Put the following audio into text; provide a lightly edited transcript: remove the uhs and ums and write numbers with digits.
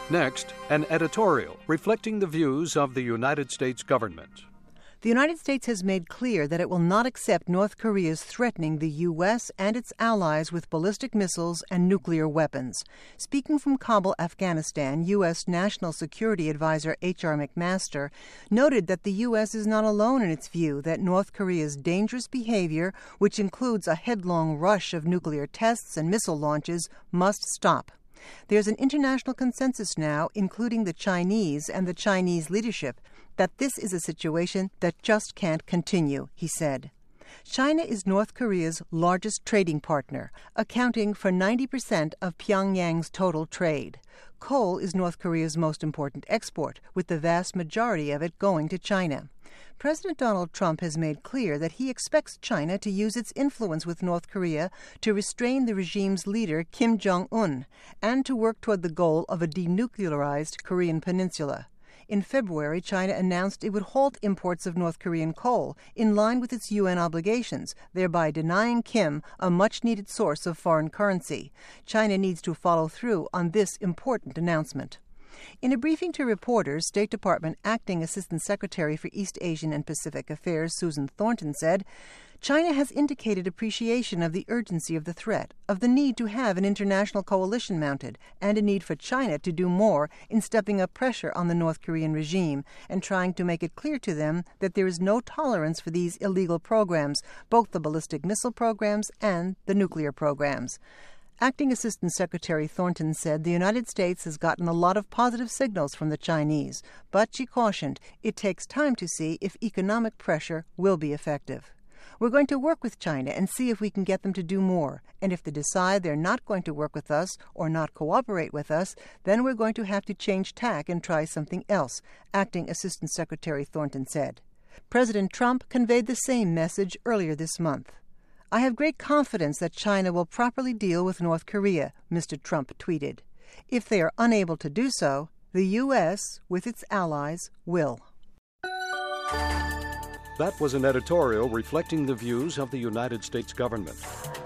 Next, an editorial reflecting the views of the United States government. The United States has made clear that it will not accept North Korea's threatening the U.S. and its allies with ballistic missiles and nuclear weapons. Speaking from Kabul, Afghanistan, U.S. National Security Advisor H.R. McMaster noted that the U.S. is not alone in its view that North Korea's dangerous behavior, which includes a headlong rush of nuclear tests and missile launches, must stop. There's an international consensus now, including the Chinese and the Chinese leadership, that this is a situation that just can't continue, he said. China is North Korea's largest trading partner, accounting for 90% of Pyongyang's total trade. Coal is North Korea's most important export, with the vast majority of it going to China. President Donald Trump has made clear that he expects China to use its influence with North Korea to restrain the regime's leader, Kim Jong-un, and to work toward the goal of a denuclearized Korean peninsula. In February, China announced it would halt imports of North Korean coal, in line with its UN obligations, thereby denying Kim a much-needed source of foreign currency. China needs to follow through on this important announcement. In a briefing to reporters, State Department Acting Assistant Secretary for East Asian and Pacific Affairs Susan Thornton said, China has indicated appreciation of the urgency of the threat, of the need to have an international coalition mounted, and a need for China to do more in stepping up pressure on the North Korean regime and trying to make it clear to them that there is no tolerance for these illegal programs, both the ballistic missile programs and the nuclear programs. Acting Assistant Secretary Thornton said the United States has gotten a lot of positive signals from the Chinese, but she cautioned it takes time to see if economic pressure will be effective. We're going to work with China and see if we can get them to do more. And if they decide they're not going to work with us or not cooperate with us, then we're going to have to change tack and try something else, Acting Assistant Secretary Thornton said. President Trump conveyed the same message earlier this month. I have great confidence that China will properly deal with North Korea, Mr. Trump tweeted. If they are unable to do so, the U.S., with its allies, will. That was an editorial reflecting the views of the United States government.